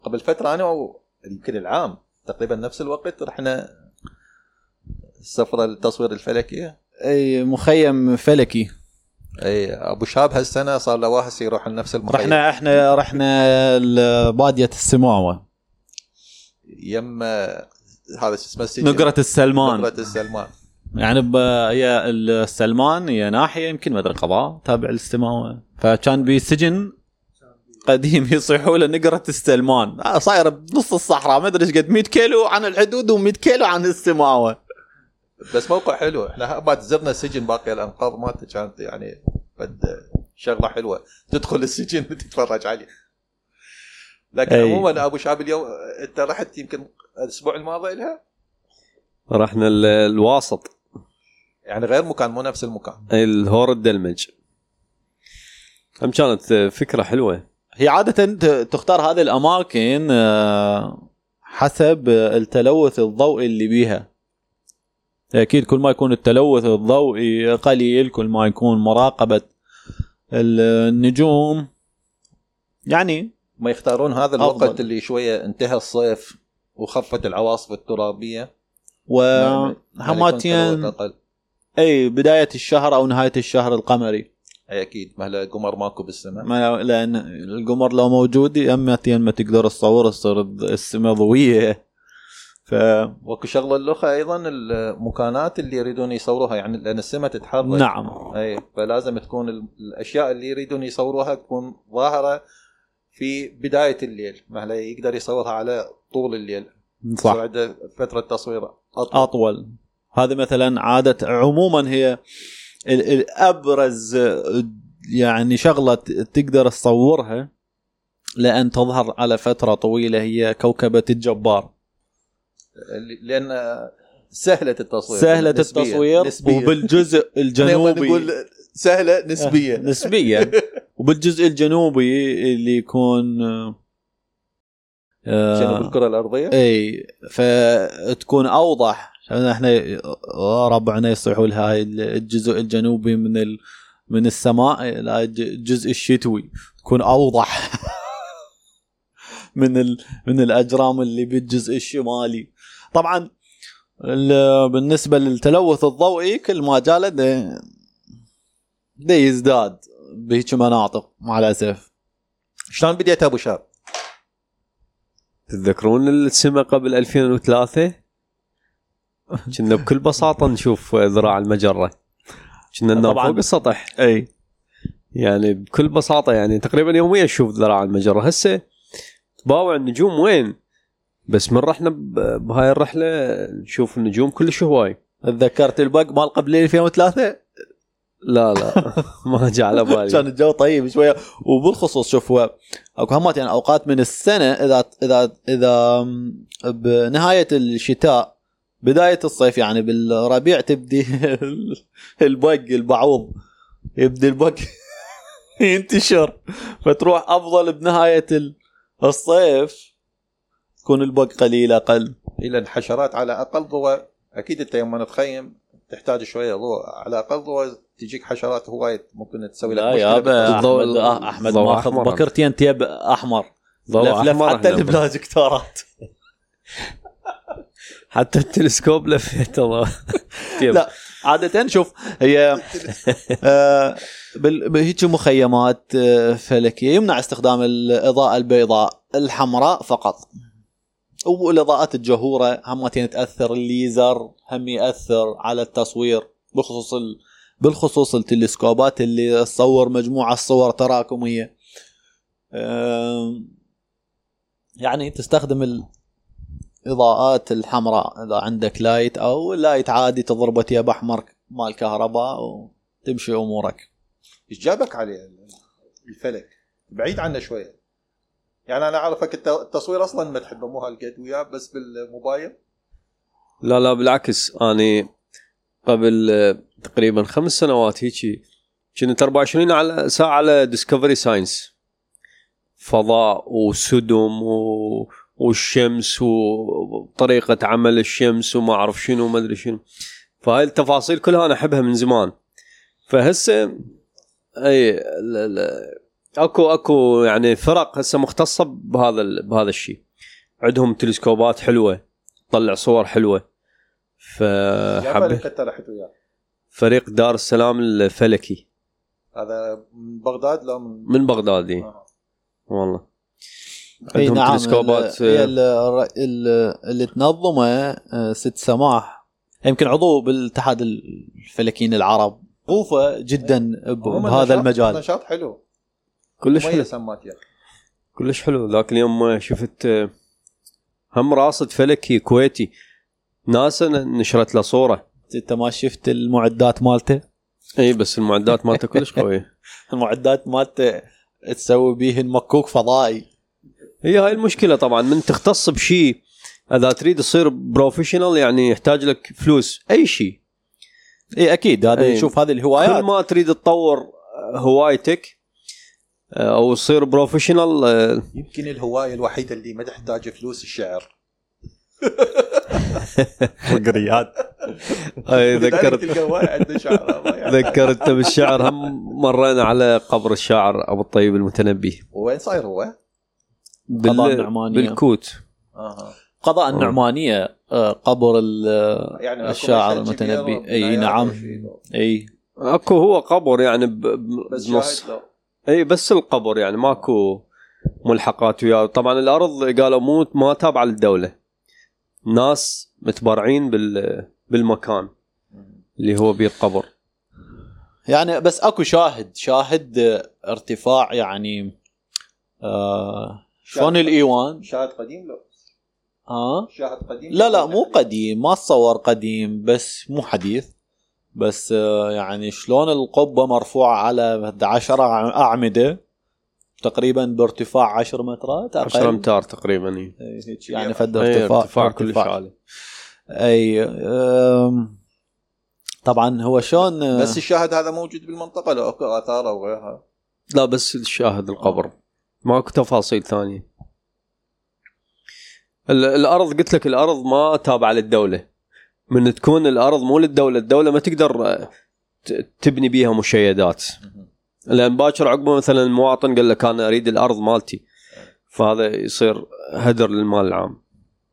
قبل فتره انا يمكن العام تقريبا نفس الوقت رحنا السفره التصوير الفلكي. اي مخيم فلكي. اي ابو شاب هالسنه صار له واحد يروح لنفس المخيم. رحنا لباديه السماوه يم هذا اسمه السجن نقرة السلمان. نقرة السلمان يعني هي السلمان هي ناحيه يمكن مدري قضاء تابع للسماوه، فكان بسجن قديم يصيحوا له نقرة السلمان، صايره بنص الصحراء ما ادري ايش قد 100 كيلو عن الحدود و100 كيلو عن السماوه. بس موقع حلو. احنا بعد زرنا السجن باقي الانقاض مالته كانت يعني شغله حلوه تدخل السجن وتتفرج عليه. لكن عموما ابو شعب اليوم انت رحت يمكن الاسبوع الماضي لها رحنا الواسط يعني غير مكان مو نفس المكان الهور الدلمج. هم كانت فكره حلوه. هي عاده تختار هذه الاماكن حسب التلوث الضوئي اللي بيها. اكيد كل ما يكون التلوث الضوئي قليل كل ما يكون مراقبه النجوم يعني ما يختارون هذا الوقت أفضل. اللي شويه انتهى الصيف وخفت العواصف الترابيه وهماتين اي بدايه الشهر او نهايه الشهر القمري. اي اكيد ما له قمر ماكو بالسماء لان القمر لو موجود ما تقدر تصور تصير السماء ضويه. وكو شغله اللخه ايضا المكانات اللي يريدون يصوروها يعني لان السماء تتحرك. نعم. اي فلازم تكون الاشياء اللي يريدون يصوروها تكون ظاهره في بدايه الليل ما لا يقدر يصورها على طول الليل. صح. بعد فتره تصوير اطول. هذا مثلا عاده عموما هي الابرز يعني شغله تقدر تصورها لان تظهر على فتره طويله هي كوكبه الجبار لان سهله التصوير سهله التصوير وبالجزء الجنوبي نقول سهله نسبيا وبالجزء الجنوبي اللي يكون جنوب الكره الارضيه اي فتكون اوضح. احنا ربعنا يصيحوا لها الجزء الجنوبي من السماء الى الجزء الشتوي تكون اوضح من الاجرام اللي بالجزء الشمالي. طبعا بالنسبه للتلوث الضوئي كل ما جاله ده يزداد بهيك مناطق مع الاسف. شلون بديت ابو شاب؟ تتذكرون السماء قبل 2003 كنا بكل بساطه نشوف ذراع المجره كنا ننام فوق السطح. اي يعني بكل بساطه يعني تقريبا يوميا نشوف ذراع المجره. هسه تباوع النجوم وين بس من رحنا بهاي الرحله نشوف النجوم كلش هواي. تذكرت البق مال قبل 2003 لا ما جاء على بالي. كان الجو طيب شويه. وبالخصوص شوف هو اكو همات يعني اوقات من السنه اذا بنهايه الشتاء بدايه الصيف يعني بالربيع تبدي البق البعوض يبدي البق ينتشر فتروح افضل بنهايه الصيف تكون البق قليل اقل. الى الحشرات على اقل ضوء اكيد انت يوم تخيم تحتاج شويه ضوء على اقل ضوء تجيك حشرات هوايد ممكن تسوي لك مشكله. احمد ماخذ بكرتين تياب احمر ضوء احمر حتى البلاجكتارات حتى التلسكوب لفيته. لا عاده شوف هي بهيك مخيمات فلكيه يمنع استخدام الاضاءه البيضاء الحمراء فقط. والاضاءات الجهوره همتين تاثر. الليزر هم ياثر على التصوير بالخصوص التلسكوبات اللي تصور مجموعه صور تراكميه يعني تستخدم الاضاءات الحمراء اذا عندك لايت او لايت عادي تضربه تياب احمر مال كهرباء وتمشي امورك. ايش جابك عليه الفلك بعيد عنه شويه؟ يعني انا اعرفك التصوير اصلا ما تحبه مو هالقد وياه بس بالموبايل. لا بالعكس اني قبل تقريبا 5 سنوات هيك كنت 24 على ساعه على ديسكفري ساينس فضاء وسدم والشمس وطريقه عمل الشمس وما اعرف شنو ما ادري شنو. فهاي التفاصيل كلها انا احبها من زمان. فهسه اي اكو يعني فرق هسه مختصه بهذا الشيء. عندهم تلسكوبات حلوه تطلع صور حلوه. فريق دار السلام الفلكي. هذا من بغداد لا من بغداد والله. عندهم نعم تلسكوبات اللي تنظمه ست سماح، يمكن عضو بالاتحاد الفلكيين العرب، معروفه جدا بهذا المجال. نشاط حلو كلش حلو، كلش حلو. ذاك اليوم شفت هم راصد فلكي كويتي ناسا نشرت له صوره. انت ما شفت المعدات مالته؟ اي بس المعدات مالته كلش قويه. المعدات مالته تسوي بيه مكوك فضائي. هي هاي المشكله طبعا، من تختص بشيء اذا تريد تصير بروفيشنال يعني يحتاج لك فلوس. اي شيء اي اكيد هذا شوف هذه الهوايات، كل ما تريد تطور هوايتك او تصير بروفيشنال. يمكن الهوايه الوحيده اللي ما تحتاج فلوس الشعر. فقريات. اي ذكرت بالشعر. هم مرينا على قبر الشاعر ابو الطيب المتنبي. وين صاير هو؟ قضاء النعمانية بالكوت. قضاء النعمانية قبر يعني الشاعر المتنبي. اي نعم. اي اكو هو قبر يعني بنص. اي بس القبر يعني ماكو ملحقات وياه. طبعا الارض قالوا ما تابعه للدوله، ناس متبرعين بالمكان اللي هو بيه القبر يعني. بس اكو شاهد ارتفاع يعني شلون الايوان. شاهد قديم لو شاهد قديم. لا مو قديم، ما تصور قديم بس مو حديث. بس يعني شلون القبة مرفوعة على 10 أعمدة تقريبا بارتفاع 10 مترات، 10 امتار تقريبا. يعني فد ارتفاع كلش عالي. اي طبعا هو شلون. بس الشاهد هذا موجود بالمنطقة لو اكو آثار او غيرها؟ لا بس الشاهد القبر، ماكو تفاصيل ثانية. الارض قلت لك الارض ما تابعة للدولة. من تكون الارض مو للدولة، الدولة ما تقدر تبني بيها مشيدات، لان باكر عقبه مثلا المواطن قال لك انا اريد الارض مالتي، فهذا يصير هدر للمال العام.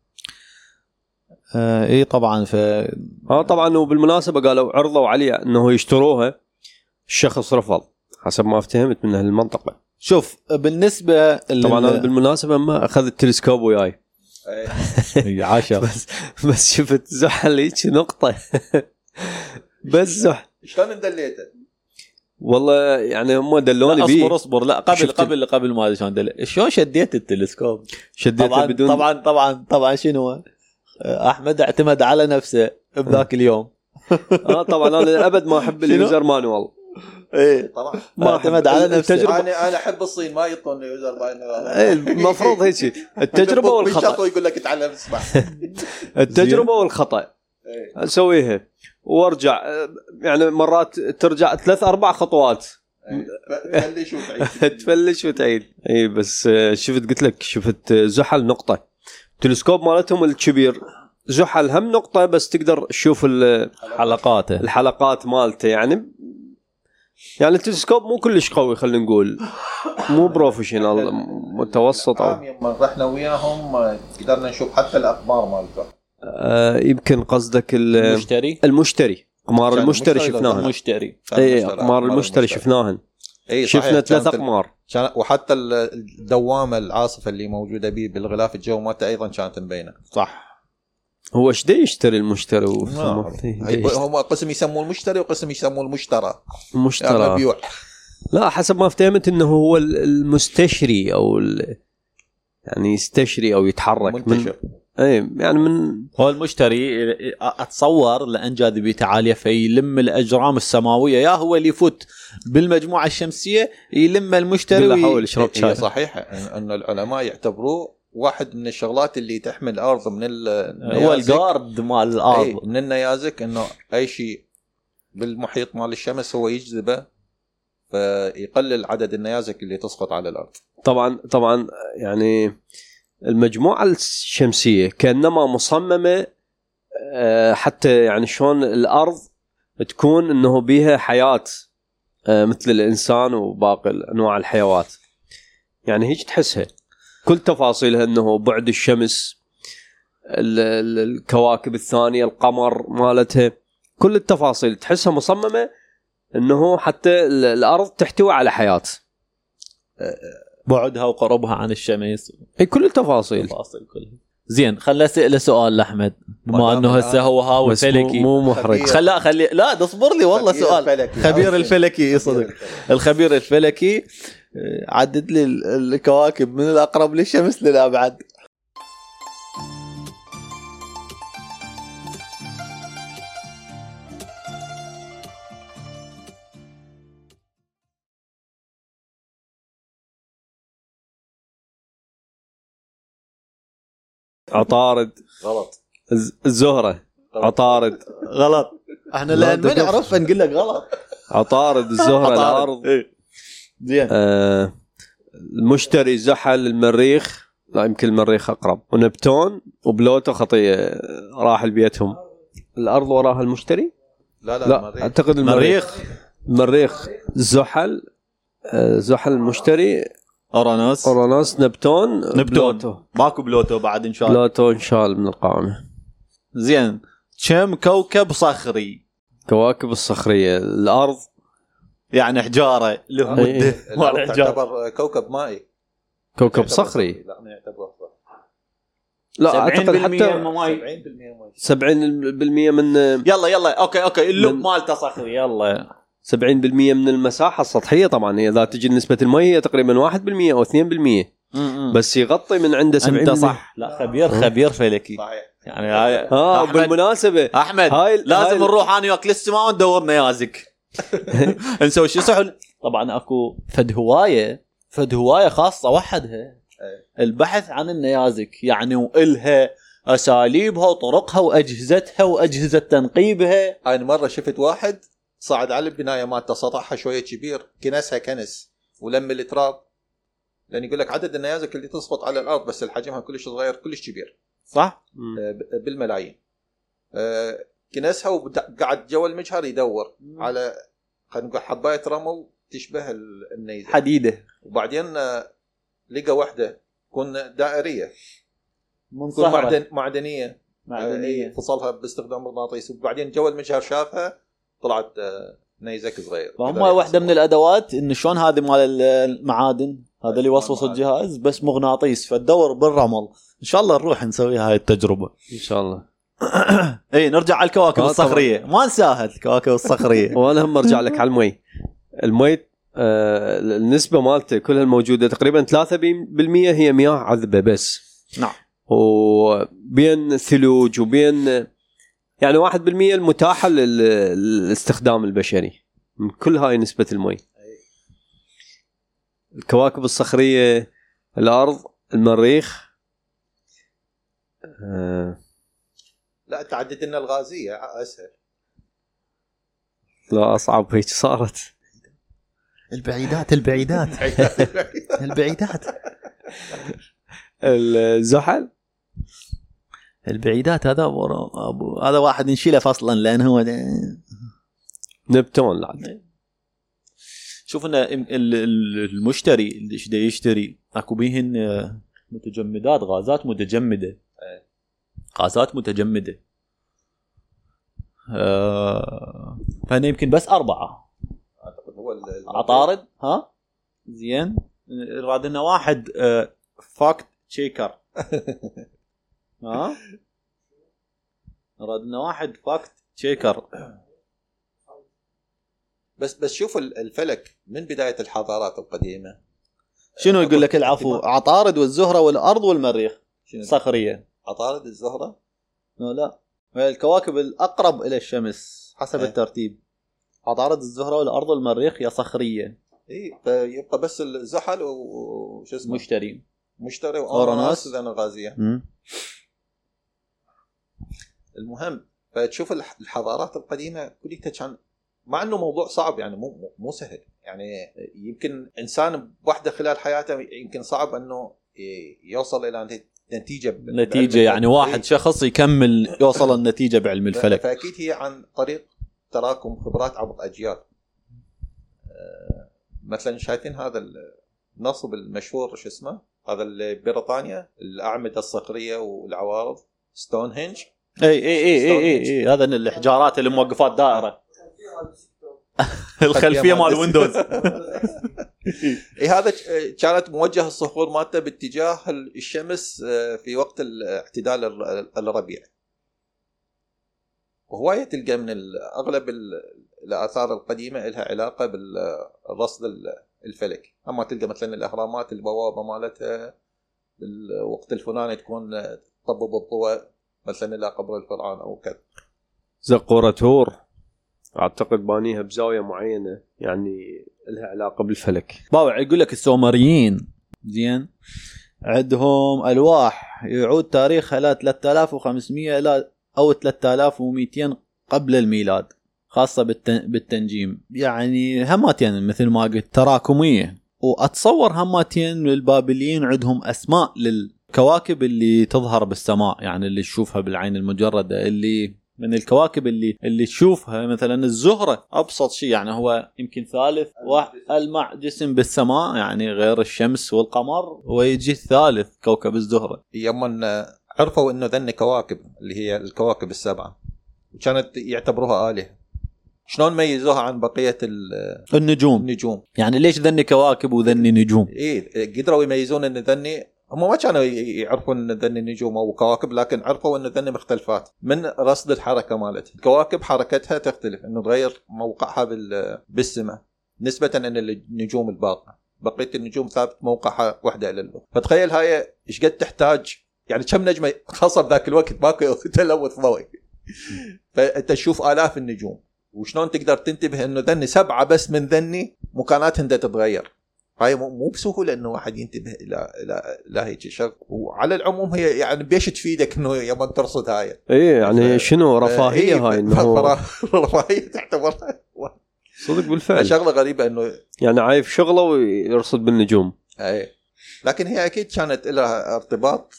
اي طبعا. طبعا. وبالمناسبه قالوا عرضوا عليه انه يشتروها، الشخص رفض حسب ما فهمت من اهل المنطقه. شوف بالنسبه طبعا انا بالمناسبه ما اخذ التلسكوب وياي. عاشر. بس شفت زحل هيك نقطه. بس زح شلون اندليته؟ والله يعني هم دلوني بيه. اصبر لا قبل ما شلون دل. شلون شديت التلسكوب؟ شديته بدون طبعا شنو احمد اعتمد على نفسه بذاك اليوم. طبعا انا ابد ما احب اليوزر مانوال. ايه طبعا ما اعتمد على نفسه. انا احب الصين ما يعطوني يوزر مانوال. ايه المفروض هيك التجربه والخطا. يقول لك اتعلم اسمع. التجربه والخطا اسويها وارجع. يعني مرات ترجع 3-4 خطوات تفلش وتعيد. اي بس شفت قلت لك شفت زحل نقطه. التلسكوب مالتهم الكبير زحل هم نقطه، بس تقدر تشوف الحلقات مالته. يعني التلسكوب مو كلش قوي، خلينا نقول مو بروفيشنال، متوسط. او يوم رحنا وياهم قدرنا نشوف حتى الاقمار مالته. يمكن قصدك المشتري. اقمار المشتري شفناها. اي اقمار المشتري شفناها. شفنا 3 اقمار. وحتى الدوامه العاصفه اللي موجوده به بالغلاف الجوي مالته ايضا كانت مبينه. صح. هو ايش يشتري المشتري؟ هم قسم يسموه المشتري وقسم يسموه المشترى. مبيوع. لا حسب ما فهمت انه هو المستشري او يعني يستشري او يتحرك منتشر. اي يعني من هو المشتري اتصور لان جاذبيته عاليه فيلم الاجرام السماويه، يا هو اللي يفوت بالمجموعه الشمسيه يلم المشتري ويحاول يشرب شاي. صحيح ان العلماء يعتبروه واحد من الشغلات اللي تحمي الارض من هو الجارد مال الارض من النيازك، انه اي شيء بالمحيط مال الشمس هو يجذبه فيقلل عدد النيازك اللي تسقط على الارض. طبعا يعني المجموعة الشمسية كأنما مصممة حتى يعني شلون الأرض تكون إنه بيها حياة مثل الإنسان وباقي أنواع الحيوات. يعني هيك تحسها كل تفاصيلها، أنه بعد الشمس، الكواكب الثانية، القمر مالتها، كل التفاصيل تحسها مصممة أنه حتى الأرض تحتوي على حياة، بعدها وقربها عن الشمس، كل التفاصيل كلها. زين، خلنا اسأله سؤال لأحمد، بما انه هسه هو هاوي فلكي، مو محرج. خلي لا تصبر لي والله سؤال. خبير الفلكي صدق، الخبير الفلكي عدد لي الكواكب من الأقرب للشمس للأبعد. عطارد غلط. الزهرة عطارد غلط. احنا لان ما نعرف نقول لك غلط. عطارد الزهرة الأرض. زين. المشتري زحل المريخ، لا يمكن المريخ أقرب، ونبتون وبلوتو خطية راح لبيتهم. الأرض وراها المشتري؟ لا أعتقد المريخ زحل المشتري، أورانوس نبتون بلوتو. ماكو بلوتو بعد إن شاء الله. بلوتو إن شاء الله من القائمة. زين، كم كوكب صخري؟ كواكب الصخرية الأرض يعني حجارة له مدة. الأرض تعتبر كوكب مائي. كوكب صخري. لا ما يعتبر. لا أعتقد حتى 70% من يلا أوكي اللب مالته صخري. يلا 70% من المساحة السطحية. طبعا إذا تجي نسبة المياه هي تقريبا 1% أو 2%، بس يغطي من عنده 70%. أنت صح. لا خبير فلكي صحيح. يعني هاي بالمناسبة أحمد لازم نروح أنا وياك للسماء وندور نيازك. نسوي شو سحل. طبعا أكو فد هواية خاصة وحدها، البحث عن النيازك يعني، وإلها أساليبها وطرقها وأجهزتها وأجهزة تنقيبها. أنا مرة شفت واحد صعد على البناية مالته، سطحها شوية كبير، كنسها كنس ولم التراب، لأن يقول لك عدد النيازك اللي تسقط على الأرض بس الحجمها كلش صغير كلش كبير، صح؟ بالملايين. كنسها وقعد جوا المجهر يدور على خلينا نقول حباية رمل تشبه النيزك حديدة، وبعدين لقى واحدة تكون دائرية منصهرة معدنية فصلها باستخدام مغناطيسي، وبعدين جوا المجهر شافها طلعت نيزك صغير. فهم واحدة من الأدوات إن شلون هذه مال المعادن، هذا اللي يوصوص الجهاز بس مغناطيس، فتدور بالرمل. إن شاء الله نروح نسوي هاي التجربة إن شاء الله. إيه نرجع على الكواكب الصخرية، ما نساها الكواكب الصخرية. وأنا هم أرجع لك على المي النسبة مالته كلها الموجودة تقريبا 3% هي مياه عذبة بس. نعم. وبين ثلوج وبين يعني 1% المتاحة للاستخدام البشري من كل هاي نسبة المي. الكواكب الصخرية الأرض، المريخ. لا تعدد لنا الغازية أسهل. لا أصعب هيك صارت. البعيدات الزحل البعيدات هذا واحد نشيله فصلا لأن هو نبتون. لا شوف إن المشتري اللي يشتري أكو بيهن متجمدات، غازات متجمدة. فأنا يمكن بس 4 عطارد. ها زين، راد لنا واحد فاكت تشيكر. ها راد لنا واحد فاكت تشيكر. بس شوف الفلك من بداية الحضارات القديمة شنو يقول لك؟ العفو، عطارد والزهرة والأرض والمريخ صخرية. عطارد الزهرة لا الكواكب الأقرب إلى الشمس حسب الترتيب، عطارد الزهرة والأرض والمريخ يا صخرية. إيه فيبقى بس الزحل وش اسمه مشتري وأورانوس لأنه غازية. المهم فتشوف الحضارات القديمة كلها كان مع انه موضوع صعب يعني مو سهل يعني، يمكن انسان بوحده خلال حياته يمكن صعب انه يوصل الى نتيجه يعني واحد شخص يكمل يوصل النتيجه بعلم الفلك. فاكيد هي عن طريق تراكم خبرات عبر اجيال. مثلا شايفين هذا النصب المشهور شو اسمه هذا اللي بريطانيا الأعمدة الصخرية والعوارض ستونهنج. اي هذا الحجارات اللي موقفات دائره الخلفيه مال ويندوز. هذا كانت موجهه الصخور مالته باتجاه الشمس في وقت الاعتدال الربيع. وهوايه تلقى من اغلب الاثار القديمه لها علاقه بالرصد الفلك. اما تلقى مثلا الاهرامات البوابه مالتها بالوقت الفلاني تكون تطبب الضوء مثلا الى قبر الفرعون او كذا. زقورة تور اعتقد بانيها بزاويه معينه يعني لها علاقه بالفلك. باوع يقول لك السومريين زين عندهم الواح يعود تاريخها ل 3500 الى او 3200 قبل الميلاد، خاصه بالتنجيم. يعني هماتين مثل ما قلت تراكميه. واتصور هماتين البابليين عندهم اسماء للكواكب اللي تظهر بالسماء، يعني اللي تشوفها بالعين المجرده. اللي من الكواكب اللي تشوفها مثلا الزهره ابسط شيء، يعني هو يمكن ثالث ألمع جسم بالسماء يعني غير الشمس والقمر، ويجي الثالث كوكب الزهره. يوم عرفوا انه ذن كواكب اللي هي الكواكب السبعه وكانت يعتبروها آلهة، شلون ميزوها عن بقيه النجوم؟ يعني ليش ذني كواكب وذني نجوم؟ قدروا يميزون ان ذني، هم ما كانوا يعرفون ان ذني نجوم او كواكب، لكن عرفوا ان ذني مختلفات من رصد الحركه مالتها. الكواكب حركتها تختلف، انه تغير موقعها بالسماء نسبه ان النجوم الباقيه، بقيه النجوم ثابت موقعها وحده الى الأخرى. فتخيل هاي ايش قد تحتاج، يعني كم نجمه خاصه بذاك الوقت ماكو تلوث ضوئي، فانت تشوف آلاف النجوم، وشلون تقدر تنتبه انه ذني 7 بس من ذني مكاناتهم تتغير. هاي مو بسهوله انه واحد ينتبه الى هيك شيء. وعلى العموم هي يعني بيش تفيدك انه يوم ترصد هاي يعني شنو رفاهيه هاي انه رفاهيه تعتبرها صدق بالفعل شغله غريبه انه يعني عايف شغله ويرصد بالنجوم. لكن هي اكيد كانت لها ارتباط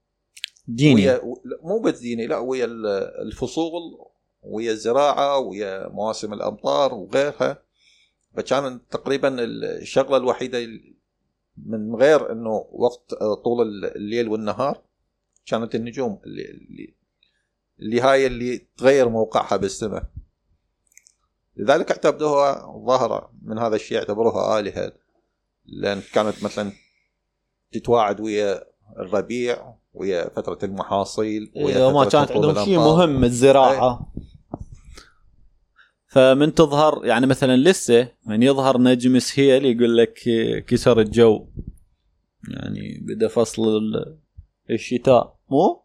ديني، مو بس ديني، لا ويا الفصول ويا الزراعه ويا مواسم الامطار وغيرها. فكان تقريبا الشغله الوحيده من غير انه وقت طول الليل والنهار كانت النجوم اللي هاي اللي تغير موقعها بالسماء. لذلك اعتبروها ظاهره من هذا الشيء، اعتبروها آلهة، لان كانت مثلا تتواعد ويا الربيع ويا فتره المحاصيل ويا ما كانت عندهم شيء مهم الزراعه. فمن تظهر يعني مثلا لسه من يظهر نجم سهيل يقول لك كسر الجو، يعني بدا فصل الشتاء. مو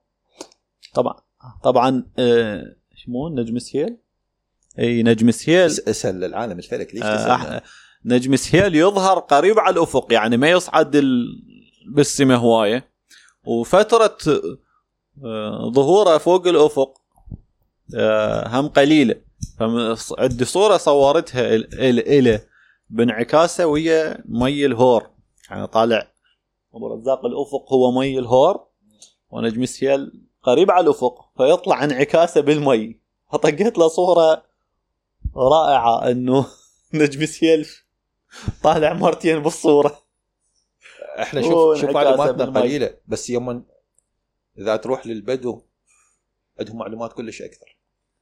طبعا شو نجم سهيل؟ اي نجم سهيل اسهل للعالم الفلك ليش نجم سهيل يظهر قريب على الافق، يعني ما يصعد بالسماء هوايه، وفتره ظهوره فوق الافق هم قليله. فعندي صورة صورتها إلى بانعكاسه ويا مي الهور، يعني طالع أبو رزاق الأفق هو مي الهور ونجم سهيل قريب على الأفق، فيطلع انعكاسه بالمي. فطقت له صورة رائعة إنه نجم سهيل طالع مرتين بالصورة. احنا شوف معلوماتنا قليلة، بس يوم إذا تروح للبدو عندهم معلومات كلش أكثر.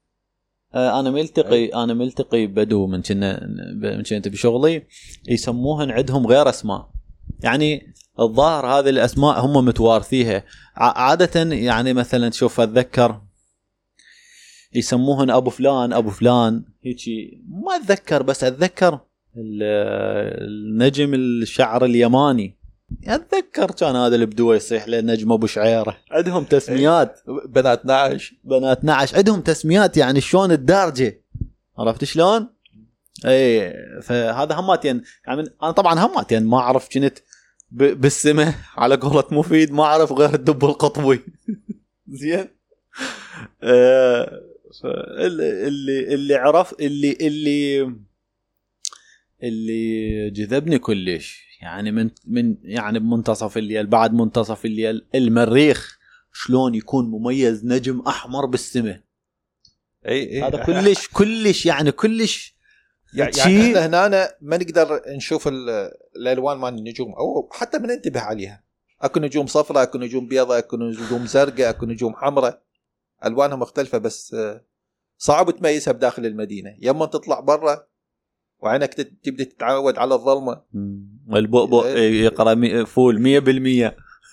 انا ملتقي بدو من كنت بشغلي يسموهن عندهم غير اسماء، يعني الظاهر هذه الاسماء هم متوارثيها عاده. يعني مثلا شوف اتذكر يسموهن ابو فلان هيجي، ما اتذكر، بس اتذكر النجم الشعر اليماني، اتذكر كان هذا اللي بدو يصيح له نجم ابو شعيره. عندهم تسميات بنات نعش عندهم تسميات، يعني شلون الدارجه، عرفت شلون؟ اي فهذا هماتين. يعني انا طبعا هماتين ما اعرف كنت بالسماء على قولة مفيد، ما اعرف غير الدب القطبي. زين اللي عرف اللي جذبني كلش، يعني من يعني بمنتصف الليل، بعد منتصف الليل المريخ شلون يكون مميز نجم احمر بالسماء. اي هذا كلش يعني كلش يعني احنا هنا ما نقدر نشوف الالوان مال النجوم او حتى ما ننتبه عليها. اكو نجوم صفراء، اكو نجوم بيضاء، اكو نجوم زرقاء، اكو نجوم حمراء، الوانها مختلفه، بس صعب تميزها بداخل المدينه. يما تطلع برا وعينك تبدا تتعود على الظلمه. البؤبؤ يقرا فول 100%.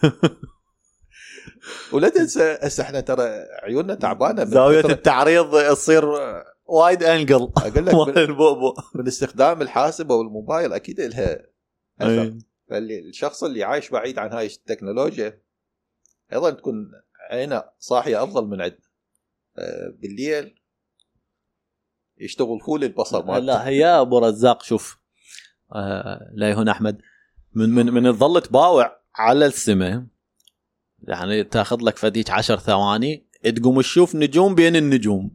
ولا تنسى هسه احنا ترى عيوننا تعبانه، زاويه التعريض تصير وايد انجل. اقول لك البؤبؤ من استخدام الحاسبه والموبايل اكيد لها اثر. فالشخص اللي عايش بعيد عن هاي التكنولوجيا ايضا تكون عينه صاحيه افضل من عندنا. بالليل يشتغل فول البصر مالته. لا هي ابو رزاق شوف لا هنا احمد من تظل تباوع على السماء، يعني تاخذ لك فديك 10 ثواني تقوم تشوف نجوم بين النجوم.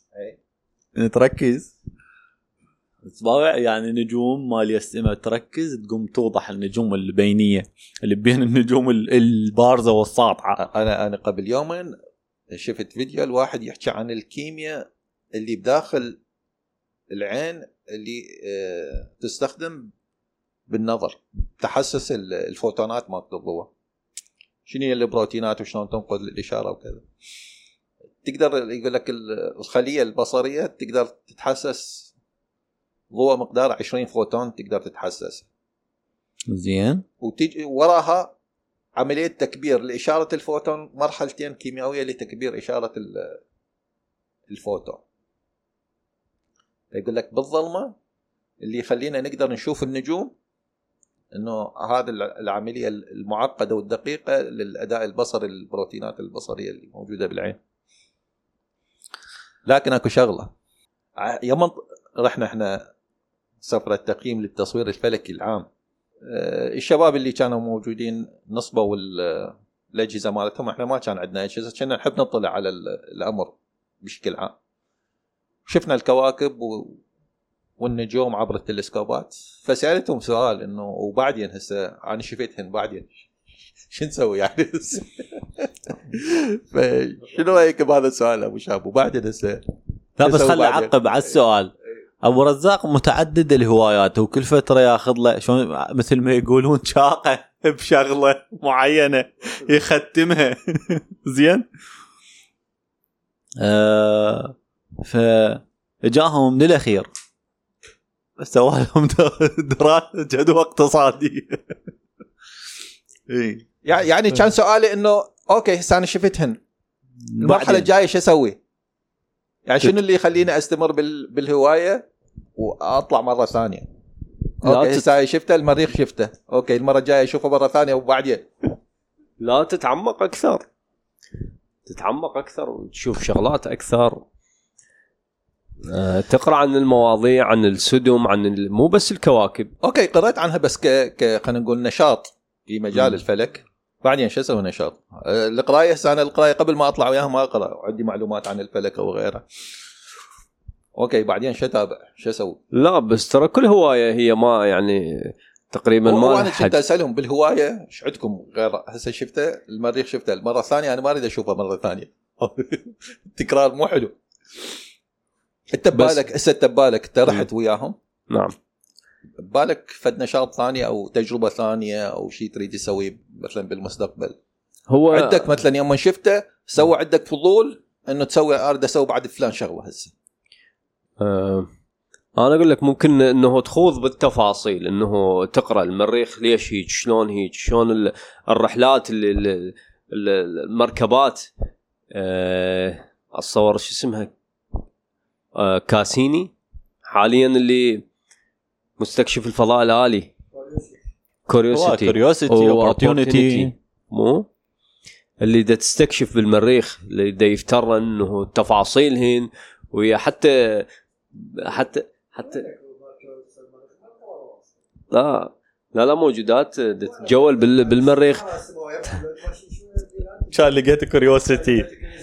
تركز تباوع يعني نجوم مالية السماء، تركز تقوم توضح النجوم البينية اللي بين النجوم البارزة والساطعة. أنا قبل يومين شفت فيديو الواحد يحكي عن الكيمياء اللي بداخل العين اللي تستخدم بالنظر تحسس الفوتونات مالت الضوء، شنو هي البروتينات وشلون تنقل الإشارة وكذا. تقدر يقول لك الخلية البصرية تقدر تتحسس ضوء مقدار 20 فوتون، تقدر تتحسس زين، وتيجي وراها عملية تكبير لإشارة الفوتون، مرحلتين كيميائية لتكبير إشارة الفوتون. يقول لك بالظلمة اللي يخلينا نقدر نشوف النجوم انه هذا العملية المعقدة والدقيقة للأداء البصري للبروتينات البصرية اللي موجودة بالعين. لكن اكو شغلة، يوم رحنا احنا سفرة تقييم للتصوير الفلكي العام، الشباب اللي كانوا موجودين نصبوا الأجهزة مالتهم، احنا ما كان عندنا أجهزة، كنا نحب نطلع على الأمر بشكل عام. شفنا الكواكب والنجوم عبر التلسكوبات، فسألتهم سؤال انه وبعدين هسه انا شفتهن بعدين شو نسوي يعني؟ فشنو رايك بهذا السؤال ابو شاب؟ وبعدين هسه لا بس خلي اعقب على السؤال. ابو رزاق متعدد الهوايات وكل فتره ياخذ له شلون مثل ما يقولون شاقه بشغله معينه يختمها. زين فجاهم من الاخير سوى لهم دراسه جدوى اقتصادي. يعني كان سؤالي انه اوكي هسه انا شفتهن، المرحله الجايه شو اسوي؟ يعني شنو اللي يخليني استمر بالهوايه واطلع مره ثانيه؟ اوكي هسه شفته المريخ شفته، اوكي المره الجايه اشوفه مره ثانيه وبعدين لا تتعمق اكثر، تتعمق اكثر وتشوف شغلات اكثر، تقرأ عن المواضيع، عن السدم، عن مو بس الكواكب. اوكي قرأت عنها بس خلينا نقول نشاط في مجال الفلك. بعدين شو اسوي نشاط؟ القرايه انا القرايه قبل ما اطلع وياها ما اقرا، وعندي معلومات عن الفلك او غيره. اوكي بعدين شو اتابع؟ شو اسوي؟ لا بس ترى كل هوايه هي ما يعني تقريبا ما انا كنت اسالهم بالهوايه ايش عندكم غير هسه شفته المريخ شفته المره الثانيه انا ما اريد اشوفه مره ثانيه. التكرار مو حلو. انت ببالك هسه ببالك انت رحت وياهم، نعم، ببالك فد نشاط ثاني او تجربه ثانيه او شيء تريد تسويه مثلا بالمستقبل؟ هو عندك مثلا يوم شفته سوى عندك فضول انه تسوي اريد اسوي بعد فلان شغله هسه؟ انا اقول لك ممكن انه تخوض بالتفاصيل، انه تقرا المريخ ليش هيك، شلون هيك، شلون الرحلات المركبات. اتصور شو اسمها كاسيني حاليا اللي مستكشف الفضاء الآلي، كوريوسيتي وأوبورتيونيتي، مو اللي دا تستكشف بالمريخ، اللي دا يفترض انه تفاصيلهن ويا حتى لا موجودات تتجول بالمريخ. شان لقيت كوريوسيتي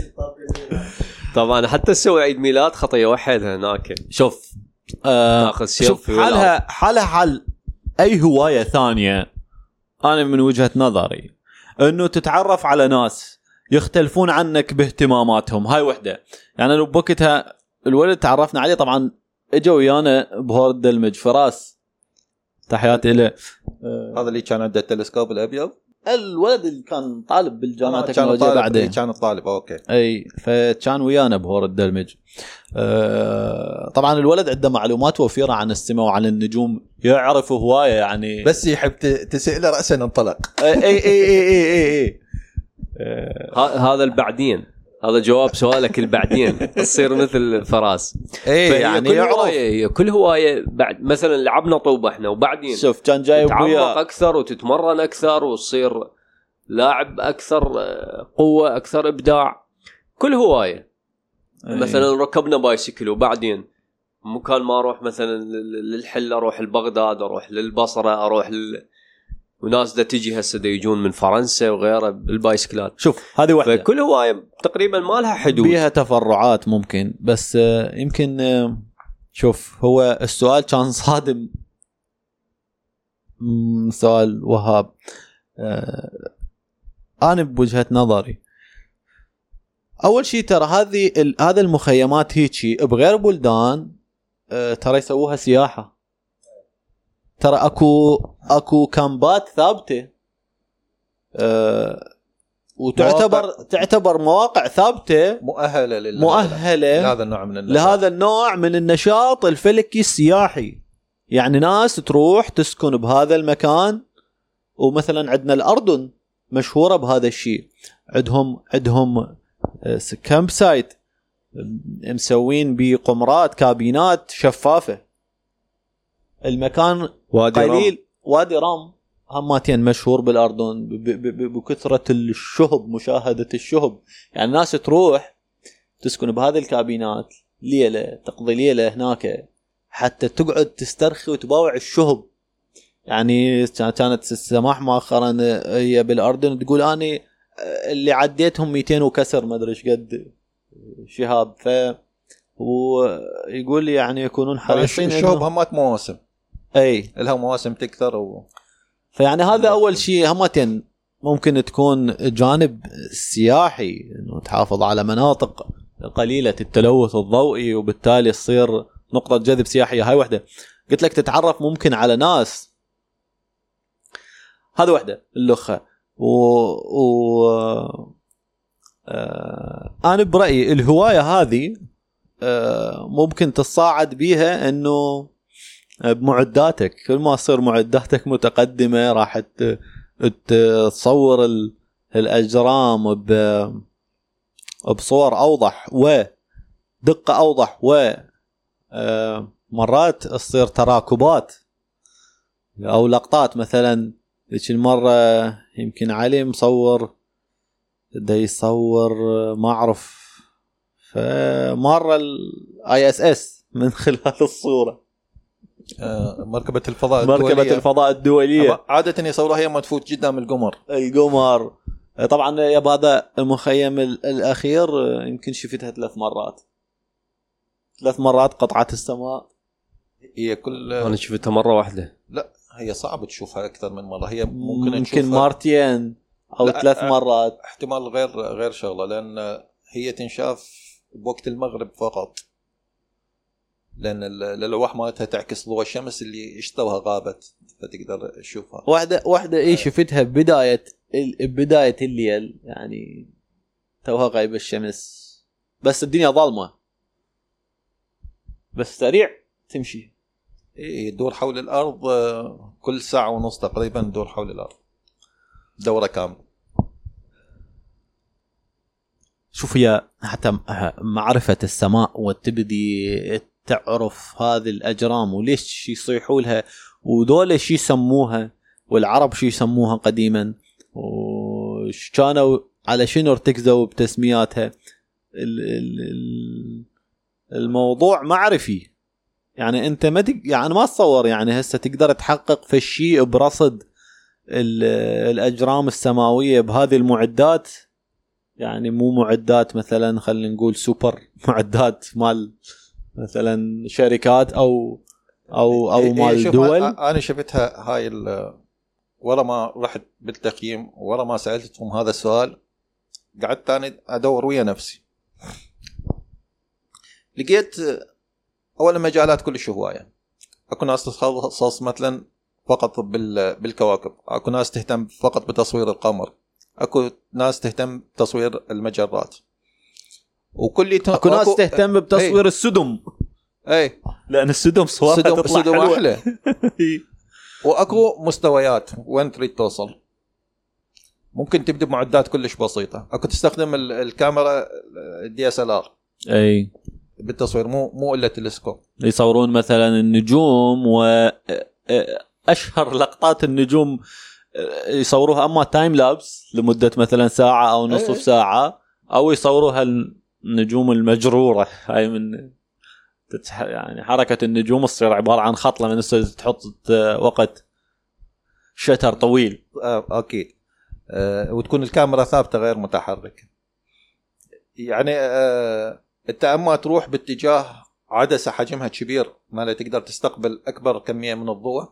طبعا حتى تسوي عيد ميلاد خطيه واحد هناك. شوف شوف حالها حل اي هوايه ثانيه. انا من وجهه نظري انه تتعرف على ناس يختلفون عنك باهتماماتهم، هاي وحده. يعني لو بوقتها الولد تعرفنا عليه طبعا اجوا ويانا بهور الدلمج فراس، تحياتي له. هذا اللي كان عنده التلسكوب الابيض، الولد اللي كان طالب بالجامعه كان التكنولوجيا طالب، بعدين كان الطالب اوكي. اي فكان ويانا بهور الدلمج. طبعا الولد عنده معلومات وفيره عن السماء وعن النجوم، يعرف هوايه يعني، بس يحب تسأله رأسا انطلق. اي هذا البعدين، هذا جواب سؤالك البعدين تصير مثل فراس. يعني كل هوايه بعد مثلا لعبنا طوبه احنا وبعدين شوف كان جايب تتعمق اكثر وتتمرن اكثر وتصير لاعب اكثر قوه اكثر ابداع. كل هوايه مثلا ركبنا بايسكل وبعدين مكان ما اروح مثلا للحله اروح لبغداد اروح للبصره اروح وناس دا تجي هسه دا يجون من فرنسا وغيره بالبايسكلات. شوف هذه واحده، فكل هوايه تقريبا ما لها حدود، بيها تفرعات ممكن، بس يمكن شوف هو السؤال كان صادم. سؤال وهاب، انا بوجهة نظري اول شيء ترى هذا المخيمات هيجي بغير بلدان ترى يسووها سياحه، ترى اكو كامبات ثابته تعتبر مواقع ثابته مؤهله لهذا النوع من النشاط الفلكي السياحي. يعني ناس تروح تسكن بهذا المكان، ومثلا عندنا الأردن مشهورة بهذا الشيء، عندهم كامب سايت مسوين بقمرات كابينات شفافة. المكان قليل، وادي رام هماتين مشهور بالأردن بكثرة الشهب، مشاهدة الشهب. يعني الناس تروح تسكن بهذه الكابينات ليلة، تقضي ليلة هناك حتى تقعد تسترخي وتباوع الشهب. يعني كانت السماح مؤخرا هي بالأردن تقول أنا اللي عديتهم 200 وكسر ما أدري إيش قد شهاب. ويقول لي يعني يكونون حريصين. الشهب همات مواسم، أي لها مواسم تكثر فيعني هذا أول شيء همتين ممكن تكون جانب سياحي، إنه تحافظ على مناطق قليلة التلوث الضوئي وبالتالي تصير نقطة جذب سياحية. هاي واحدة. قلت لك تتعرف ممكن على ناس، هذا واحدة اللخة. أنا برأيي الهواية هذه ممكن تصاعد بيها إنه بمعداتك، كل ما تصير معداتك متقدمة راح تصور الأجرام بصور أوضح ودقة أوضح، ومرات تصير تراكبات أو لقطات. مثلا ذيك المرة يمكن علي مصور دا يصور ما أعرف، فمرة ISS من خلال الصورة مركبة الفضاء الدولية عادة يصورها هي ما تفوت قدام القمر. طبعا يا هذا المخيم الأخير يمكن شفتها 3 مرات قطعة السماء. هي أنا شفتها مرة واحدة. لا هي صعب تشوفها أكثر من مرة. هي ممكن مرتين أو 3 مرات، احتمال غير شغلة، لأن هي تنشاف بوقت المغرب فقط، لأن الألواح مالتها تعكس ضوء الشمس اللي اشتوها غابت فتقدر تشوفها. واحدة إيه شفتها بداية الليل، يعني توها غايب الشمس بس الدنيا ظلمة، بس سريع تمشي. إيه تدور حول الأرض كل 1.5 ساعة تقريبا، تدور حول الأرض دورة كاملة. شوف هي حتى معرفة السماء وتبدي تعرف هذه الأجرام وليش يصيحوا لها، ودول شي يسموها، والعرب شي يسموها قديما، وش كانوا على شنو ارتكزوا بتسمياتها. الموضوع معرفي. يعني انت يعني ما تصور يعني هسه تقدر تحقق في الشيء برصد الأجرام السماوية بهذه المعدات. يعني مو معدات مثلا خلينا نقول سوبر معدات مال مثلا شركات او مال دول. انا شفتها هاي ورا ما رحت بالتقييم، ورا ما سألتهم هذا السؤال قعدت انا ادور ويا نفسي، لقيت اولا مجالات كلش هوايه. اكو ناس تتخصص مثلا فقط بالكواكب، اكو ناس تهتم فقط بتصوير القمر، اكو ناس تهتم بتصوير المجرات، اكو ناس تهتم بتصوير السدم. اي لان السدم صورها تطلع حلوه احلى. واكو مستويات وين تريد توصل. ممكن تبدا بمعدات كلش بسيطه، اكو تستخدم الكاميرا الدي اس ال ار اي بالتصوير، مو الا تلسكوب. يصورون مثلا النجوم، واشهر لقطات النجوم يصوروها اما تايم لابس لمده مثلا ساعه او نصف ساعه، او يصوروها النجوم المجروره. هاي من يعني حركه النجوم تصير عباره عن خط لما تحط وقت شتر طويل. اكيد. وتكون الكاميرا ثابته غير متحركه. يعني انت اما تروح باتجاه عدسه حجمها كبير ما لا تقدر تستقبل اكبر كميه من الضوء،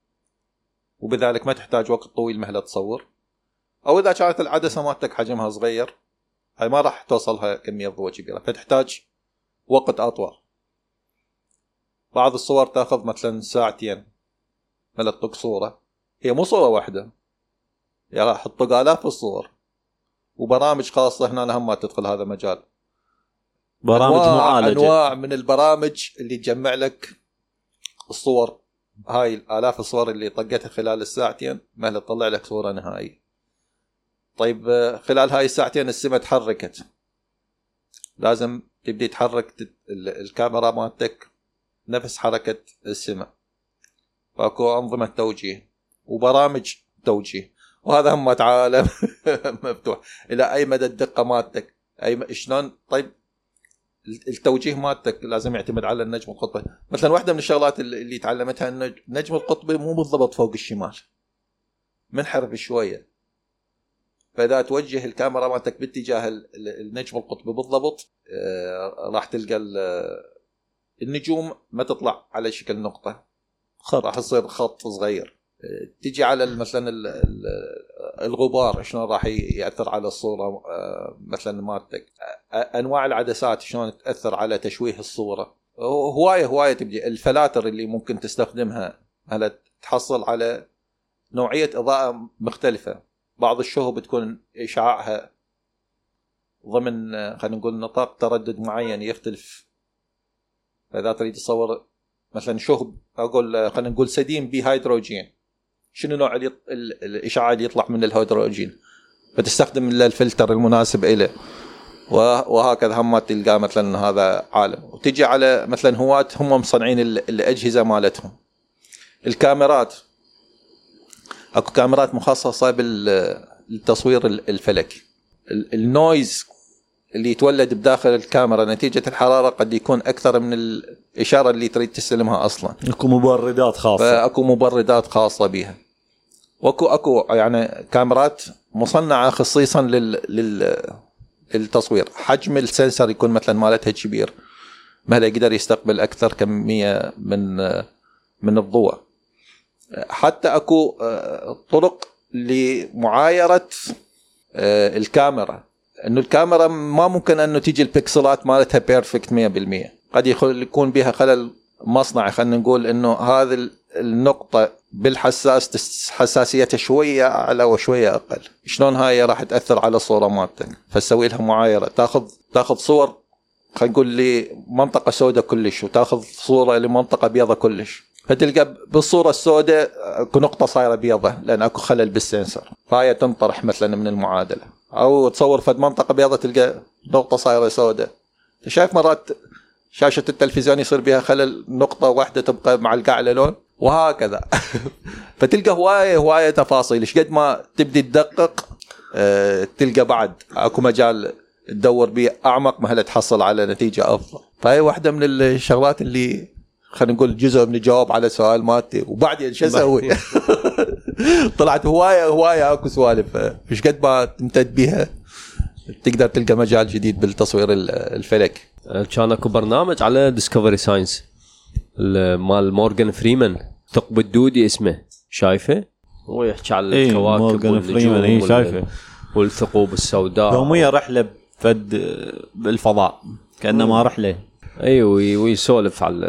وبذلك ما تحتاج وقت طويل مهله تصور، او اذا كانت العدسه مالتك حجمها صغير هاي ما راح توصلها كميه ضوء كبيره، فتحتاج وقت اطول. بعض الصور تاخذ مثلا ساعتين مهله تطق صوره، هي مو صوره واحده، يعني راح تطق آلاف الصور. وبرامج خاصه هنا هم ما تدخل هذا مجال، برامج معالجه، انواع من البرامج اللي تجمع لك الصور، هاي الالاف الصور اللي طقتها خلال الساعتين مهله تطلع لك صوره نهائيه. طيب خلال هاي الساعتين السماء تحركت، لازم تبدي تحرك الكاميرا مالتك نفس حركه السماء. فاكو انظمه توجيه وبرامج توجيه، وهذا هم عالم مفتوح الى اي مدى الدقه مالتك. شلون؟ طيب التوجيه مالتك لازم يعتمد على النجم القطبي. مثلا واحده من الشغلات اللي تعلمتها ان النجم القطبي مو بالضبط فوق الشمال، منحرف شويه، فاذا توجه الكاميرا مالتك باتجاه النجم القطبي بالضبط راح تلقى النجوم ما تطلع على شكل نقطه، راح يصير خط صغير. تجي على مثلا الغبار شلون راح ياثر على الصوره مثلا مالتك. انواع العدسات شلون تاثر على تشويه الصوره. هوايه تبدي الفلاتر اللي ممكن تستخدمها هلا تحصل على نوعيه اضاءه مختلفه. بعض الشهب تكون اشعاعها ضمن خلينا نقول نطاق تردد معين يختلف، فاذا تريد تصور مثلا شهب اقول خلينا نقول سديم بهيدروجين، شنو نوع الاشعاع اللي يطلع من الهيدروجين، فتستخدم الفلتر المناسب له. وهكذا هم تلقى مثلا هذا عالم. وتجي على مثلا هواة هم مصنعين الاجهزه مالتهم. الكاميرات اكو كاميرات مخصصه بالتصوير الفلكي. النويز اللي يتولد بداخل الكاميرا نتيجه الحراره قد يكون اكثر من الاشاره اللي تريد تستلمها اصلا. اكو مبردات خاصه، فاكو مبردات خاصه بها. واكو يعني كاميرات مصنعه خصيصا للتصوير. حجم السنسر يكون مثلا مالتها كبير، مهلا يقدر يستقبل اكثر كميه من الضوء. حتى اكو طرق لمعايره الكاميرا، انه الكاميرا ما ممكن انه تيجي البكسلات مالتها بيرفكت 100%، قد يكون بها خلل مصنعي. خلينا نقول انه هذه النقطه بالحساس حساسيتها شويه اعلى وشويه اقل، شلون هاي راح تاثر على الصوره مالتك. فتسوي لها معايره، تاخذ صور خلينا نقول لمنطقه سوداء كلش، وتاخذ صوره لمنطقه بيضاء كلش، فتلقى بالصوره السوداء اكو نقطه صايره بيضاء لان اكو خلل بالسنسر، فهي تنطرح مثلا من المعادله. او تصور فد منطقه بيضاء تلقى نقطه صايره سوداء. شايف مرات شاشه التلفزيون يصير بها خلل، نقطه واحده تبقى معلقه على لون، وهكذا. فتلقى هوايه تفاصيل. ايش قد ما تبدي تدقق تلقى بعد اكو مجال تدور بيه اعمق مهله تحصل على نتيجه افضل. فهي واحده من الشغلات اللي خلينا نقول جزء من الجواب على سؤال مالتي. وبعدين شو اسوي؟ طلعت هوايه اكو سوالف. ايش قد ما تمتد بيها تقدر تلقى مجال جديد بالتصوير الفلكي. كان اكو برنامج على ديسكفري ساينس مال مورغان فريمان، ثقب الدودي اسمه، شايفه؟ هو يحكي على الكواكب والنجوم شايفه، والثقوب السوداء. يوميا رحله فد بالفضاء كانما رحله. اي ويسولف على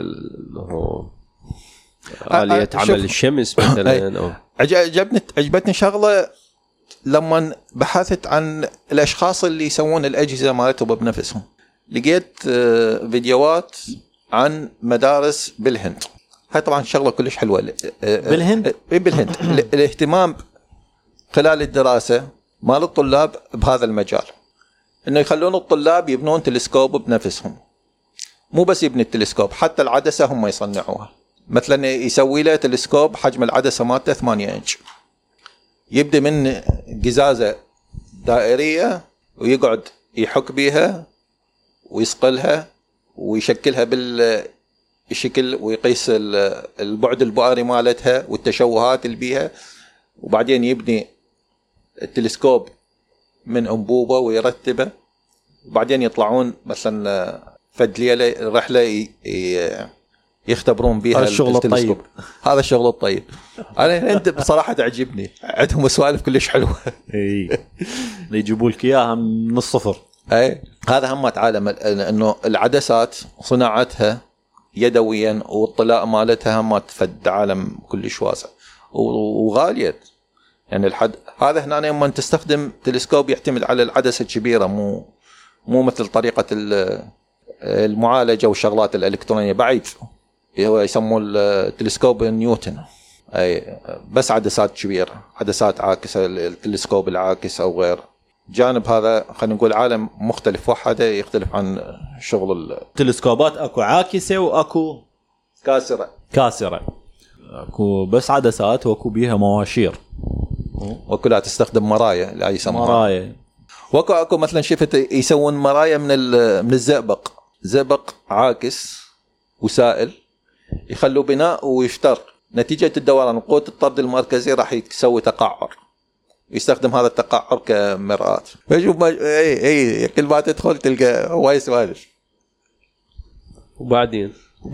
آلية عمل الشمس مثلا أو. عجبتني شغله لما بحثت عن الاشخاص اللي يسوون الاجهزه مالتهم بنفسهم. لقيت فيديوهات عن مدارس بالهند. هاي طبعا شغله كلش حلوه. بالهند الاهتمام خلال الدراسه مال الطلاب بهذا المجال، انه يخلون الطلاب يبنون تلسكوب بنفسهم. مو بس يبني التلسكوب، حتى العدسه هم يصنعوها. مثلا يسوي له تلسكوب حجم العدسه مالته 8 انش، يبدأ من قزازة دائرية ويقعد يحك بيها ويصقلها ويشكلها بالشكل ويقيس البعد البؤري مالتها والتشوهات اللي بيها، وبعدين يبني التلسكوب من أنبوبة ويرتبه، وبعدين يطلعون مثلا فد ليلة رحلة يختبرون بيها الشغل الطيب. هذا الشغل الطيب. انا انت بصراحه تعجبني، عندهم سوالف كلش حلوه. اي يجيبوا لك اياها من الصفر. اي هذا هم تعالم انه العدسات صناعتها يدويا والطلاء مالتها هم تفد عالم كلش واسع وغاليه. يعني الحد هذا هنا لما تستخدم تلسكوب يعتمد على العدسه الكبيره، مو مثل طريقه المعالجه والشغلات الالكترونيه بعيد. هو يسموه التلسكوب نيوتن، اي بس عدسات كبيره، عدسات عاكسه، التلسكوب العاكس او غيره. جانب هذا خلينا نقول عالم مختلف، وحده يختلف عن شغل التلسكوبات. اكو عاكسه واكو كاسره. اكو بس عدسات واكو بيها مواشير، وكلها تستخدم مرايا لاي سمراء. مرايا واكو مثلا شفت يسوون مرايا من الزئبق، زئبق عاكس وسائل، يخلوا بناء ويفتر. نتيجة الدوران قوة الطرد المركزي راح يسوي تقعر، يستخدم هذا التقعر كمرآة. فشوف اي كل ما تدخل تلقى هواي سوالف. وبعدين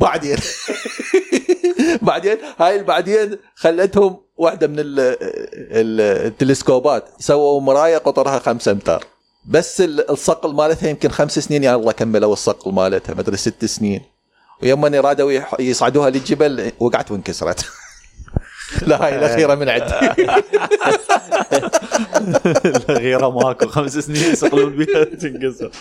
بعدين خلتهم واحدة من التلسكوبات سووا مرايا قطرها 5 أمتار، بس الصقل مالتها يمكن 5 سنين يا الله كملوا الصقل مالتها، مدري 6 سنين. ويوم يرادوا يصعدوها للجبل وقعت وانكسرت. لا هاي الأخيرة من عندي. الأخيرة ماكو 5 سنين يصقلون بها تنكسر.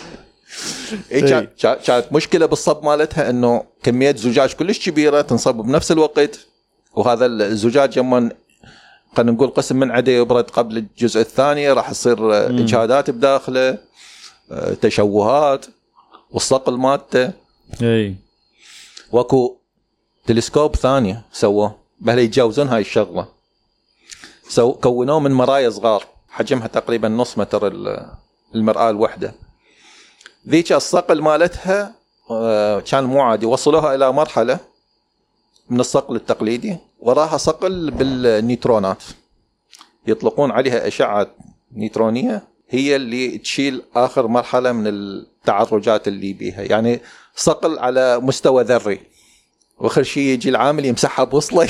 كانت مشكلة بالصب مالتها انه كمية زجاج كلش كبيرة تنصب بنفس الوقت، وهذا الزجاج يوم خلينا نقول قسم من عده يبرد قبل الجزء الثاني راح يصير إجهادات بداخله، تشوهات، والصقل مالته. اي واكو تلسكوب ثاني سووه بهلا يتجاوزون هاي الشغله، كونوه من مرايا صغار حجمها تقريبا نص متر المرآة الوحده. ذيك الصقل مالتها كان مو عادي، وصلوها الى مرحله من الصقل التقليدي وراها صقل بالنيوترونات، يطلقون عليها اشعه نيوترونيه هي اللي تشيل اخر مرحله من التعرجات اللي بيها. يعني صقل على مستوى ذري، واخر شيء يجي العامل يمسحها بوصله.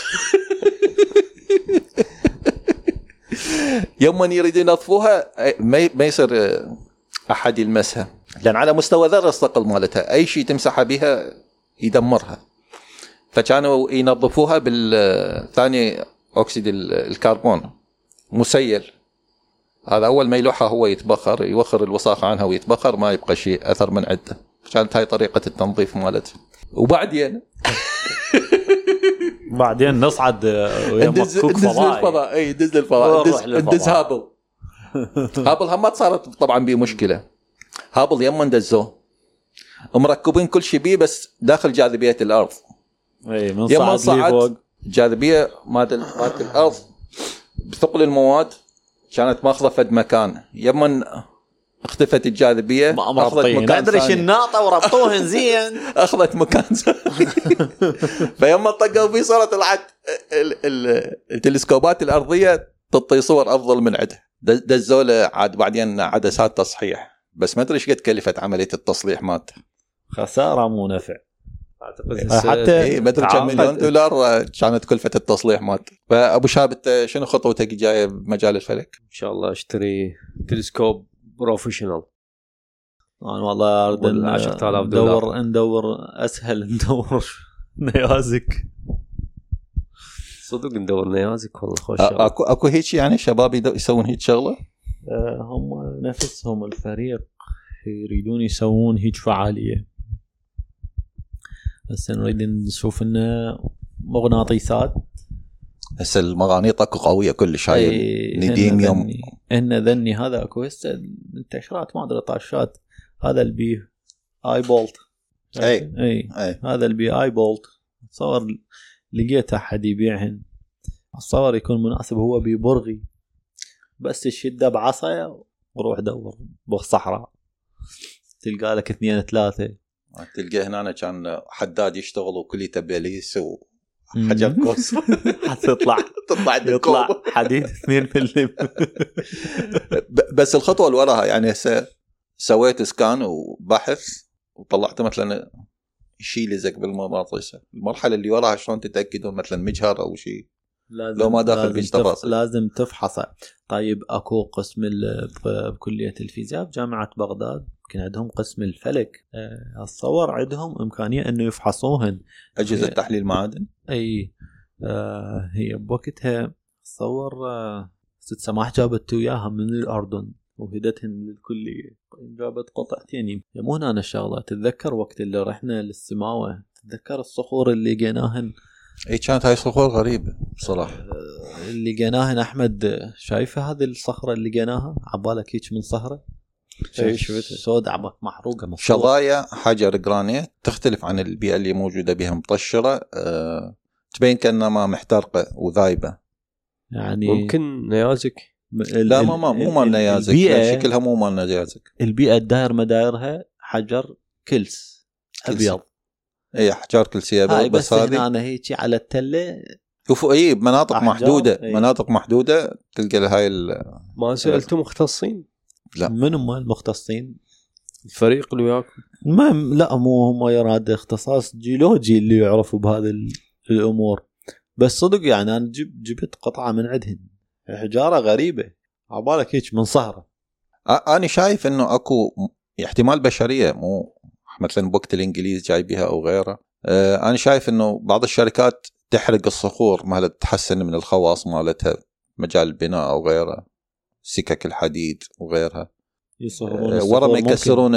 يوم يريدون ينظفوها ما يصير احد يلمسها، لان على مستوى ذري الصقل مالتها اي شيء تمسحها بها يدمرها. فكانوا ينظفوها بالثاني اكسيد الكربون مسيل. هذا اول ما يلوحها هو يتبخر، يوخر الوساخه عنها ويتبخر، ما يبقى شيء اثر من عنده. كانت هاي طريقه التنظيف مالته. وبعدين نصعد ويمكوك فضاء. اي ندز الفضاء، ندز هابل. هابل هم صارت طبعا بمشكله. هابل يما ندزوه مركبين كل شيء بيه بس داخل جاذبيه الارض. اي من صعد فوق الجاذبيه مالت الارض بثقل المواد كانت ماخذه فد مكان. يما اختفت الجاذبيه، اخذت مكان ادري شو الناطه وربطوهن زين. اخذت مكان. فيما طقوا فيه صارت التلسكوبات الارضيه تعطي صور افضل من عندها. دزوا له عاد بعدين عدسات تصحيح، بس ما ادري ايش قد كلفت عمليه التصليح مالته. خساره مو نفع اعتقد. حتى ما ادري كم مليون دولار كانت كلفه التصليح مالته. فابو شاب انت شنو خطوتك جايه بمجال الفلك؟ ان شاء الله اشتري تلسكوب بروفيشنال. انا والله اريد ولا 10,000 دولار. ندور اسهل ندور نيازك صدق ندور نيازك والله خوش. اكو هيك يعني شباب يسوون هيك شغله. هم نفسهم الفريق يريدون يسوون هيك فعاليه، بس نريد نشوف انه مغناطيسات. هسه المغانيط اكو قويه كلش، هاي نيديميوم ان ذني هذا اكو هسه منتشرات ما ادري طاشات. هذا البي اي بولت. اي هذا البي اي بولت صور لقيت احد يبيعهن، الصور يكون مناسب، هو ببرغي بس الشده بعصا وروح دور بالصحراء تلقى لك 2 3. تلقى هنا كان حداد يشتغل وكل تبليس وحجر كوس تطلع حديد 2 ملم. بس الخطوه اللي وراها يعني سويت سكان وبحث وطلعت مثلا شيء لزق بالمغناطيس، المرحله اللي وراها شلون تتاكدون مثلا مجهر او شيء لو ما داخل بالتفاصيل لازم تفحصه. طيب اكو قسم بكليه الفيزياء بجامعه بغداد يمكن عندهم قسم الفلك، اتصور عندهم امكانيه انه يفحصوهن اجهزه تحليل معادن. اي هي بوقتها تصور ست سماح جابت وياها من الاردن وهدتهن للكليه، جابت قطعتين. مو هنا الشغله، تتذكر وقت اللي رحنا للسماوه، تتذكر الصخور اللي لقيناهن؟ اي كانت هاي صخور غريبه بصراحه اللي لقيناهن. احمد شايفه هذه الصخره اللي لقيناها عبالك هيك من صخره شفتها سود محروقه مصور. شظايا حجر جرانيت تختلف عن البيئه اللي موجوده بها، مطشره، تبين كانها محترقه وذايبه يعني. ممكن نيازك؟ لا مو مال نيازك، شكلها مو مال نيازك. البيئه الداير مدايرها حجر كلس ابيض. اي حجار كلسي ابيض، بس هذه انا هيك على التله شوفوا اي مناطق محدوده. مناطق محدوده تلقى هاي ما سالتوا مختصين؟ لا. من هم المختصين؟ الفريق اللي وياكم؟ لا مو هم، يراد اختصاص جيولوجي اللي يعرفوا بهذه الامور. بس صدق يعني انا جبت قطعه من عندهن حجاره غريبه عبالك هيك من صهره. انا شايف انه اكو احتمال بشريه، مو مثلا بوقت الانجليز جايبها او غيره. انا شايف انه بعض الشركات تحرق الصخور مالت تحسن من الخواص مالتها، مجال البناء او غيره، سكك الحديد وغيرها. ورا ما يكسرون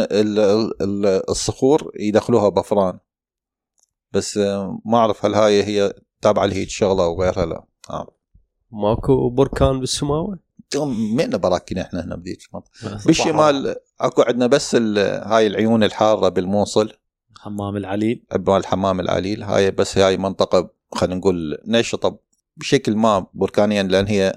الصخور يدخلوها بفران. بس ما اعرف هل هي تابعه لهيك شغله او غيرها. لا ماكو بركان بالسماوه؟ مئنا براكين احنا هنا بذيك بالشمال اكو عندنا بس هاي العيون الحاره بالموصل، حمام العليل. الحمام العليل هاي، بس هاي منطقه خلينا نقول نشطه بشكل ما بركانيا، لان هي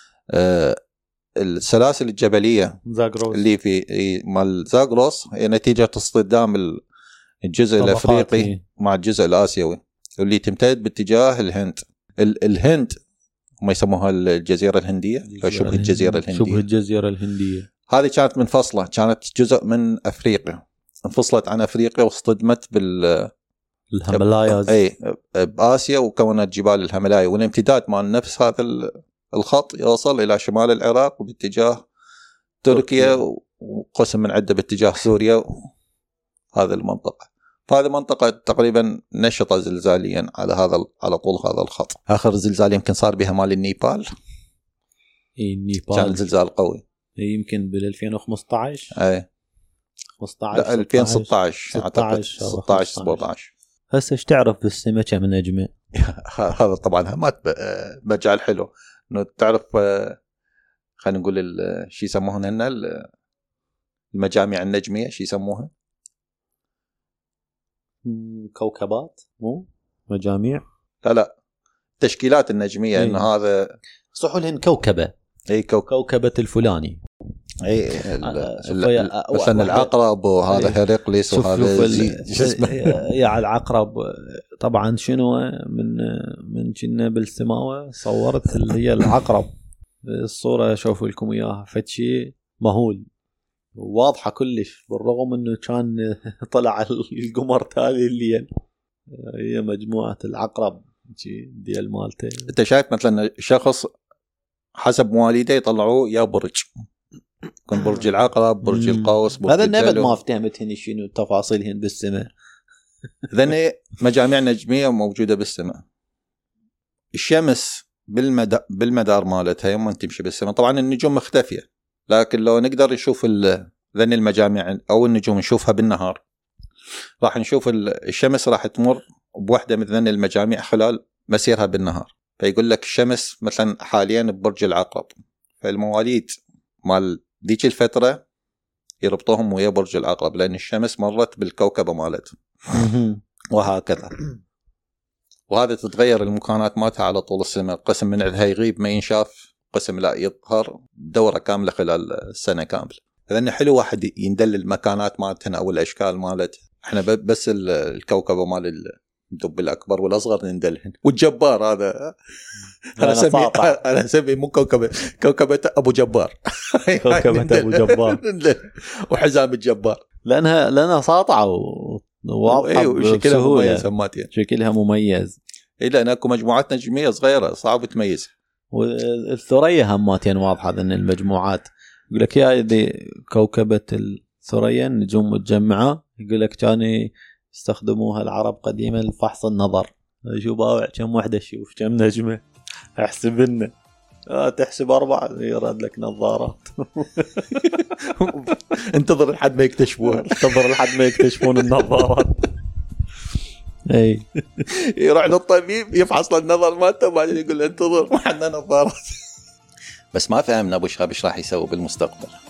السلاسل الجبليه زاغروس اللي في مال زاغروس هي نتيجه اصطدام الجزء الافريقي مع الجزء الاسيوي واللي تمتد باتجاه الهند. الهند هم يسموها الجزيره الهنديه، شبه الجزيره الهنديه. هذه كانت منفصله، كانت جزء من افريقيا، انفصلت عن افريقيا واصطدمت الهيمالاياز باسيا وكونت جبال الهيمالايا، والامتداد مال نفس هذا الخط يوصل الى شمال العراق وباتجاه تركيا وقسم من عده باتجاه سوريا. هذه المنطقه، فهذه منطقه تقريبا نشطه زلزاليا على طول هذا الخط. اخر زلزال يمكن صار بها مال النيبال. النيبال كان زلزال قوي يمكن بال 2015. اي 15 لا 2016 اعتقد 16 17. هسه ايش تعرف بالسماء كم نجمه؟ هذا طبعا ما مجال حلو انه تعرف. خلينا نقول شو يسموهن هنا المجامع النجميه، شو يسموها؟ كوكبات، مو مجاميع. لا تشكيلات النجميه. انه هذا صحولهن كوكبه. اي كوكبه الفلاني. اي مثلا العقرب وهذا هيرقليس وهذا شو اسمه يا العقرب. طبعا شنو من كنا بالسماوه صورت اللي هي العقرب. الصوره اشوف لكم اياها، فشي مهول واضحه كلش، بالرغم انه كان طلع القمر تالي الليل. هي مجموعه العقرب ديال مالته. انت شايف مثلا شخص حسب مواليده يطلعوه يا برج، يكون برج العقرب، برج القوس، برج هذا النبض الدلو. ما فهمت هني شنو تفاصيلهن بالسماء. ذني مجاميع نجميه موجوده بالسماء. الشمس بالمدار مالتها يوم تمشي بالسماء، طبعا النجوم مختفيه، لكن لو نقدر نشوف ذني المجاميع او النجوم نشوفها بالنهار، راح نشوف الشمس راح تمر بوحده من ذني المجاميع خلال مسيرها بالنهار. فيقول لك الشمس مثلا حاليا ببرج العقرب، فالمواليد مال ذيك الفتره يربطوهم ويا برج العقرب، لان الشمس مرت بالكوكبه مالتهم وهكذا. وهذا تتغير المكانات مالتها على طول السنه، قسم من عندها يغيب ما ينشاف، قسم لا يظهر دوره كامله خلال السنه كامله. لأن حلو واحد يندل المكانات مالتنا او الاشكال مالتها. احنا بس الكوكبه مال الدب الاكبر والاصغر نندلهن، والجبار هذا انا اسميه مو كوكبه ابو جبار. كوكبه ابو جبار وحزام الجبار، لانها ساطعه وواضحه وشكلها مميز. هماتين شكلها مميز. لان اكو مجموعات نجميه صغيره صعب تميزها. والثريا هماتين واضحه ان المجموعات. يقول لك يا ذي كوكبه الثريا نجوم متجمعه، يقول لك كانوا يستخدموها العرب قديما لفحص النظر. شو باوع كم وحده تشوف كم نجمه، احسب لنا. تحسب 4 يرد لك نظارات. انتظر لحد ما يكتشفوها. انتظر لحد ما يكتشفون النظارات. اي يروح للطبيب يفحص له النظر مالته وبعدين يقول له انتظر ما عندنا نظارات. بس ما فهمنا ابو شهاب ايش راح يسوي بالمستقبل.